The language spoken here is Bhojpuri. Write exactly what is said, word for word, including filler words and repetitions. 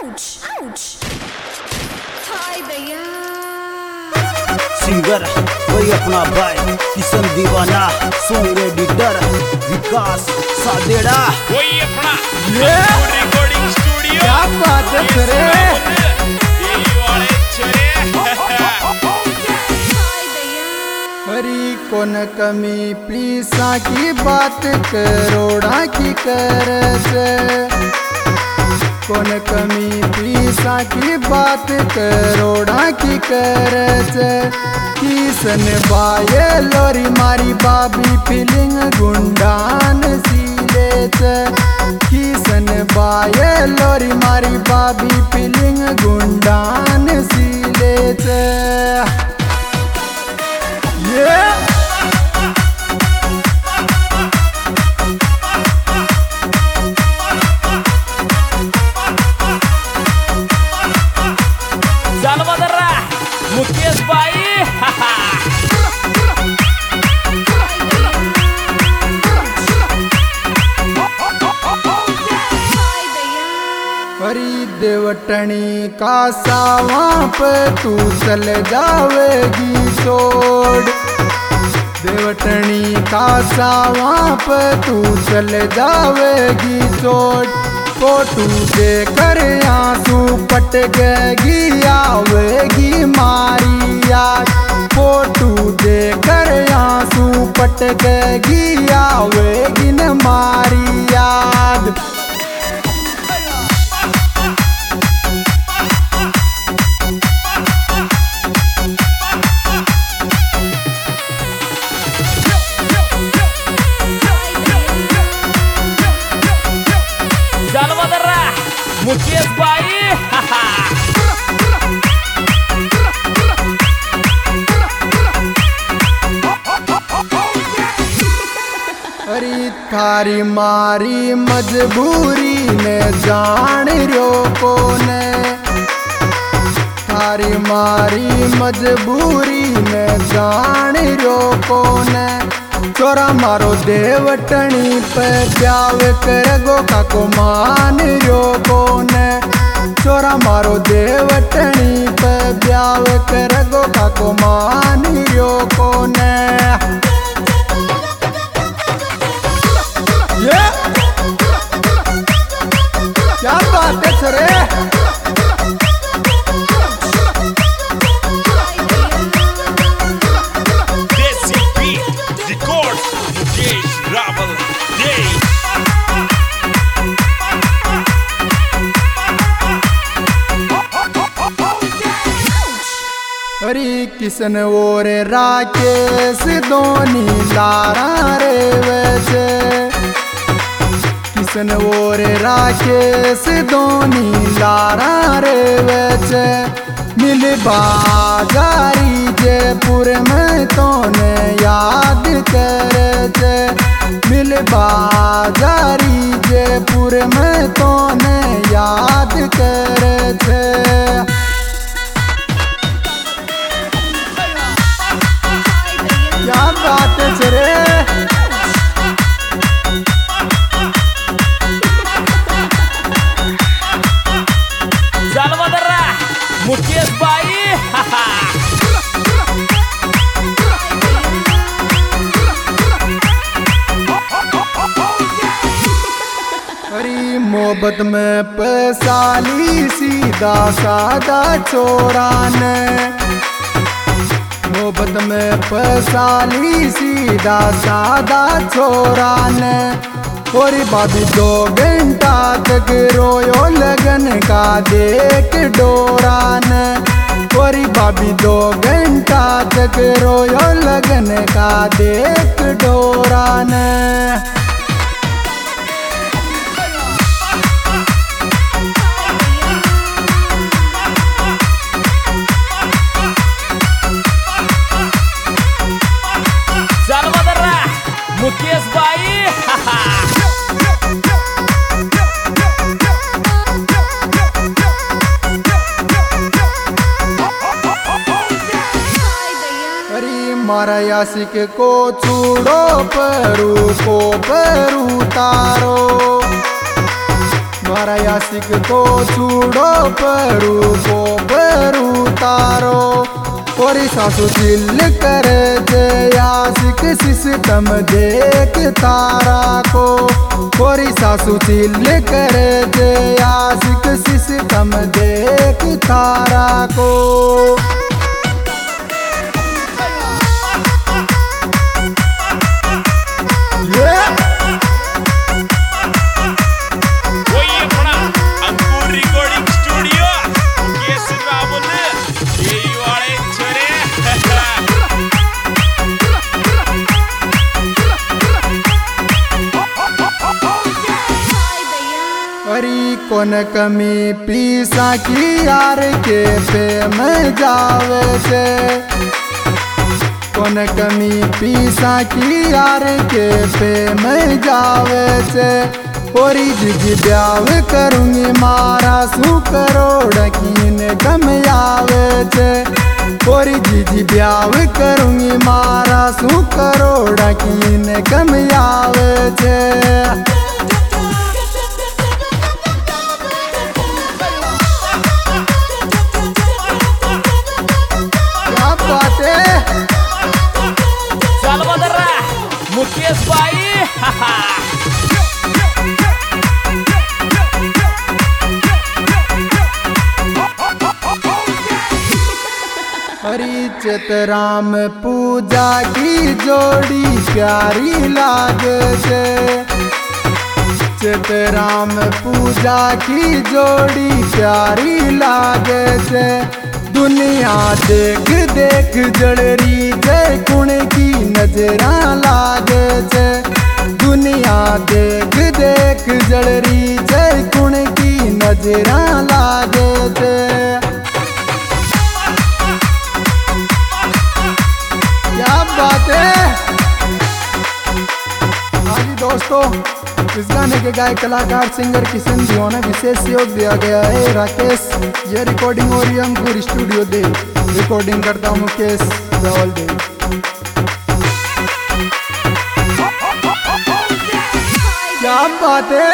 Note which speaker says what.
Speaker 1: सिंगर वही अपना भाई किशन दीवाना, सॉन्ग एडिटर विकास सादेड़ा,
Speaker 2: वही अपना रिकॉर्डिंग स्टूडियो।
Speaker 3: क्या बात है सरे,
Speaker 2: यही वाले चरे।
Speaker 3: हरी कौन कमी पीसा की बात करोड़ा की कर, कौन कमी पीसा की बात करोड़ा की कर। किसन बाये लोरी मारी बाबी फीलिंग गुंडान सीले, किसन बाये लोरी मारी बाबी फीलिंग गुंडान सीले। ये
Speaker 2: जानवदर्रा मुकेश भाई।
Speaker 3: हरी देवटनी का सावां पे तू चल जावेगी छोड़, देवटनी का सावां पे तू चल जावेगी छोड़। फोटू देकर आंसू पटकेगी आवेगी मारी याद, फोटू देकर आंसू पटकेगी आवेगी न मारी याद।
Speaker 2: जानवदर्रा मुकेश भाई।
Speaker 3: अरे थारी मारी मजबूरी ने जान रो कोने, थारी मारी मजबूरी ने जान रो कोने। चोरा मारो देवटनी पे ब्याव करगो काको मान रो कोने, चोरा मारो देवटनी पे ब्याव करगो काको मान रो कोने। ये क्या बात है सरे,
Speaker 2: देसी बीट रिकॉर्ड्स मुकेश रावल दे।
Speaker 3: हरी किसन और राकेश दोनी लारा रे वैसे, किसन और राकेश दोनी लारा रे वैसे। मिल बाजारी जयपुर में तोने याद करे, मिल बाजारी जयपुर में तोने याद करे। क्या बात है सरे,
Speaker 2: जानवदर्रा मुकेश भाई।
Speaker 3: हरी मोहब्बत में पैसाली सीधा सादा चोराने, मोहब्बत में पैसाली सीधा सादा छोराने। और भाभी दो घंटा तक रोयो लगन का देख डोराने, और भाभी दो घंटा तक रोयो लगन का देख डोराने।
Speaker 2: जानवदर्रा मुकेश भाई।
Speaker 3: हरी मारा यासिक को छूड़ो परू को परू तारो, मारा यासिक को चूड़ो परू को परू तारो कोरी सासू दिल करे जे यासिक सिस्टम देख तारा को कोरी सासू दिल करे जे यासिक सिस्टम देख तारा को अरी कौन कमी पीसा की यार के पे में जावे से कौन कमी पीसा की यार के पे में जावे से ओरी जिजी ब्याव करूंगी मारा सू करोड़ कीन कम आवे से ओरी जिजी ब्याव करूंगी मारा सू करोड़ कीन कम आवे से
Speaker 2: मुकेश भाई
Speaker 3: हरी चितराम पूजा की जोड़ी प्यारी लागे से चितराम पूजा की जोड़ी प्यारी लागे से दुनिया देख देख जड़री जय कुण की नजरा लागे से दुनिया देख देख जड़री जय कुण की नजरा लागे से क्या बात है। हाँ जी दोस्तों, इस गाने के गायक कलाकार सिंगर किशन जी ने विशेष सहयोग दिया गया है राकेश। ये रिकॉर्डिंग हो रही है अंकुर स्टूडियो दे, रिकॉर्डिंग करता हूँ मुकेश रावल दे। क्या बात है।